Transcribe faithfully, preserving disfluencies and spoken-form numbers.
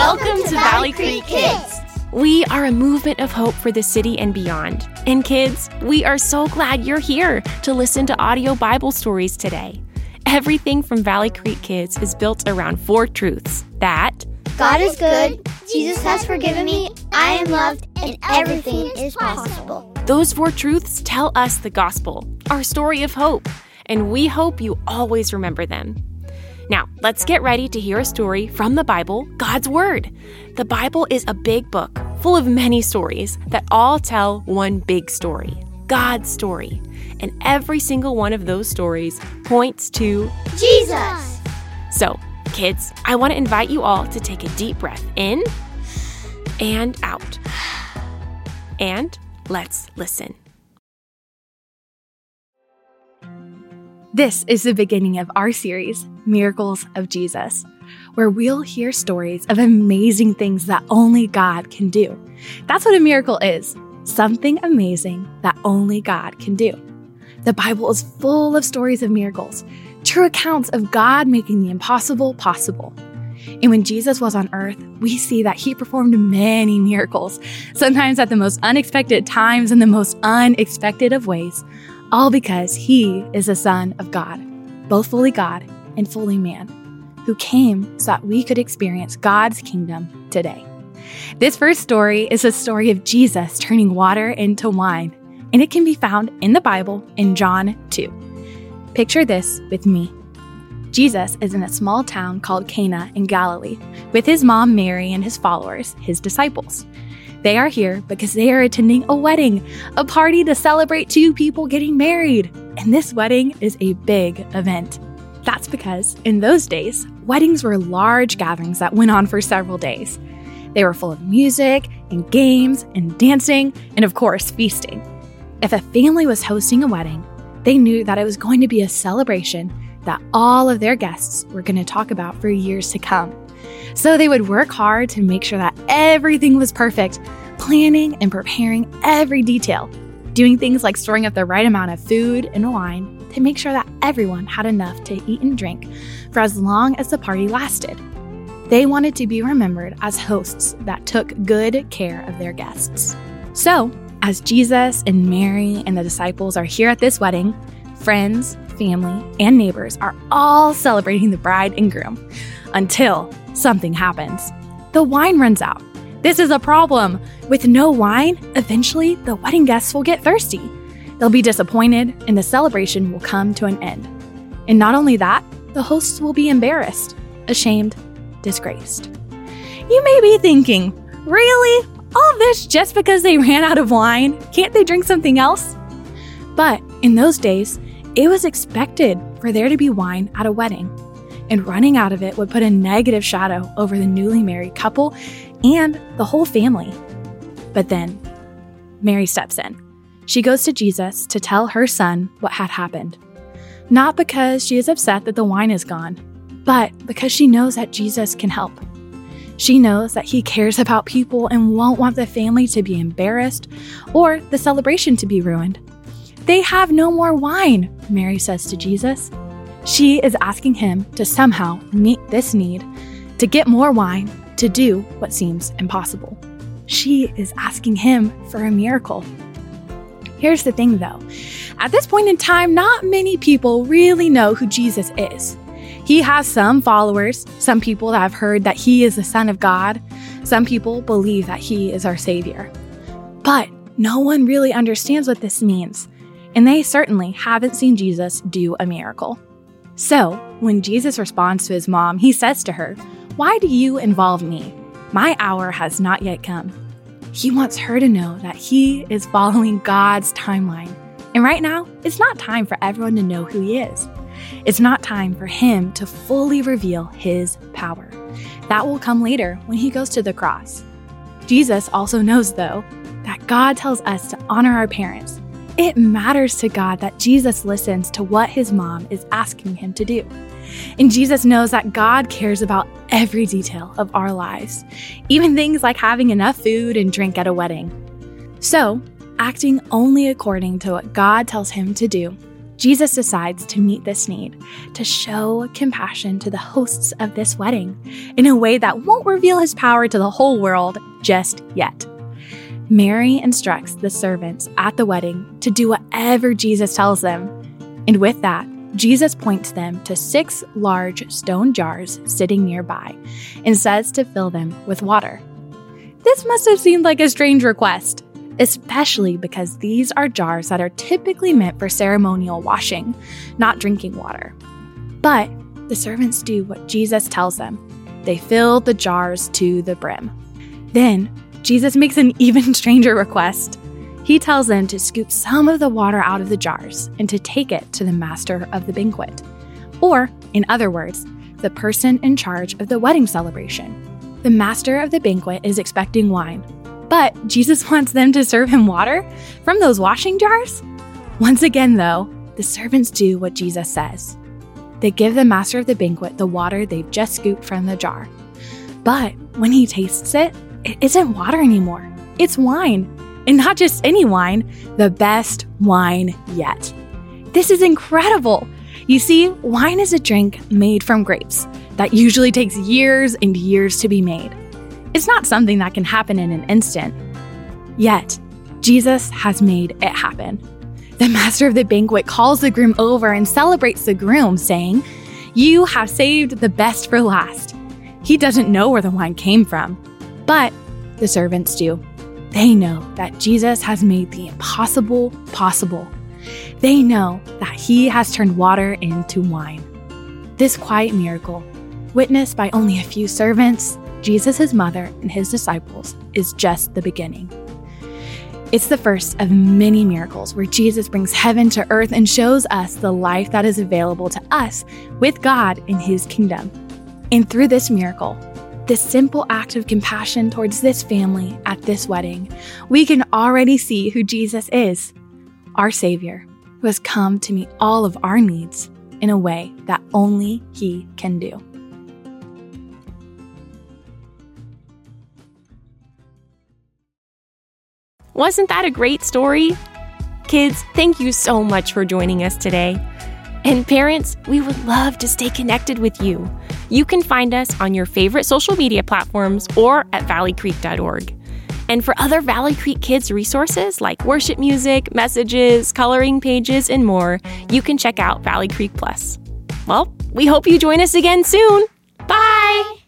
Welcome to Valley Creek Kids. We are a movement of hope for the city and beyond. And kids, we are so glad you're here to listen to audio Bible stories today. Everything from Valley Creek Kids is built around four truths that God is good, Jesus has forgiven me, I am loved, and everything is possible. Those four truths tell us the gospel, our story of hope, and we hope you always remember them. Now, let's get ready to hear a story from the Bible, God's Word. The Bible is a big book full of many stories that all tell one big story, God's story. And every single one of those stories points to Jesus. So, kids, I want to invite you all to take a deep breath in and out. And let's listen. This is the beginning of our series, Miracles of Jesus, where we'll hear stories of amazing things that only God can do. That's what a miracle is, something amazing that only God can do. The Bible is full of stories of miracles, true accounts of God making the impossible possible. And when Jesus was on earth, we see that he performed many miracles, sometimes at the most unexpected times in the most unexpected of ways, all because he is the Son of God, both fully God and fully man, who came so that we could experience God's kingdom today. This first story is a story of Jesus turning water into wine, and it can be found in the Bible in John two. Picture this with me. Jesus is in a small town called Cana in Galilee with his mom Mary and his followers, his disciples. They are here because they are attending a wedding, a party to celebrate two people getting married. And this wedding is a big event. That's because in those days, weddings were large gatherings that went on for several days. They were full of music and games and dancing and, of course, feasting. If a family was hosting a wedding, they knew that it was going to be a celebration that all of their guests were going to talk about for years to come. So they would work hard to make sure that everything was perfect, planning and preparing every detail, doing things like storing up the right amount of food and wine to make sure that everyone had enough to eat and drink for as long as the party lasted. They wanted to be remembered as hosts that took good care of their guests. So, as Jesus and Mary and the disciples are here at this wedding, friends, family, and neighbors are all celebrating the bride and groom until something happens. The wine runs out. This is a problem. With no wine, eventually the wedding guests will get thirsty. They'll be disappointed and the celebration will come to an end. And not only that, the hosts will be embarrassed, ashamed, disgraced. You may be thinking, really? All this just because they ran out of wine? Can't they drink something else? But in those days, it was expected for there to be wine at a wedding. And running out of it would put a negative shadow over the newly married couple and the whole family. But then, Mary steps in. She goes to Jesus to tell her son what had happened. Not because she is upset that the wine is gone, but because she knows that Jesus can help. She knows that he cares about people and won't want the family to be embarrassed or the celebration to be ruined. They have no more wine, Mary says to Jesus. She is asking him to somehow meet this need, to get more wine, to do what seems impossible. She is asking him for a miracle. Here's the thing though. At this point in time, not many people really know who Jesus is. He has some followers, some people that have heard that he is the Son of God. Some people believe that he is our Savior. But no one really understands what this means. And they certainly haven't seen Jesus do a miracle. So, when Jesus responds to his mom, he says to her, "Why do you involve me? My hour has not yet come." He wants her to know that he is following God's timeline. And right now, it's not time for everyone to know who he is. It's not time for him to fully reveal his power. That will come later when he goes to the cross. Jesus also knows, though, that God tells us to honor our parents. It matters to God that Jesus listens to what his mom is asking him to do. And Jesus knows that God cares about every detail of our lives, even things like having enough food and drink at a wedding. So, acting only according to what God tells him to do, Jesus decides to meet this need, to show compassion to the hosts of this wedding in a way that won't reveal his power to the whole world just yet. Mary instructs the servants at the wedding to do whatever Jesus tells them. And with that, Jesus points them to six large stone jars sitting nearby and says to fill them with water. This must have seemed like a strange request, especially because these are jars that are typically meant for ceremonial washing, not drinking water. But the servants do what Jesus tells them. They fill the jars to the brim. Then Jesus makes an even stranger request. He tells them to scoop some of the water out of the jars and to take it to the master of the banquet. Or, in other words, the person in charge of the wedding celebration. The master of the banquet is expecting wine, but Jesus wants them to serve him water from those washing jars? Once again, though, the servants do what Jesus says. They give the master of the banquet the water they've just scooped from the jar. But when he tastes it, it isn't water anymore. It's wine. And not just any wine, the best wine yet. This is incredible. You see, wine is a drink made from grapes that usually takes years and years to be made. It's not something that can happen in an instant. Yet, Jesus has made it happen. The master of the banquet calls the groom over and celebrates the groom, saying, "You have saved the best for last." He doesn't know where the wine came from, but the servants do. They know that Jesus has made the impossible possible. They know that he has turned water into wine. This quiet miracle, witnessed by only a few servants, Jesus' mother, and his disciples, is just the beginning. It's the first of many miracles where Jesus brings heaven to earth and shows us the life that is available to us with God in his kingdom. And through this miracle, this simple act of compassion towards this family at this wedding, we can already see who Jesus is, our Savior, who has come to meet all of our needs in a way that only he can do. Wasn't that a great story? Kids, thank you so much for joining us today. And parents, we would love to stay connected with you. You can find us on your favorite social media platforms or at valley creek dot org. And for other Valley Creek Kids resources like worship music, messages, coloring pages, and more, you can check out Valley Creek Plus. Well, we hope you join us again soon. Bye!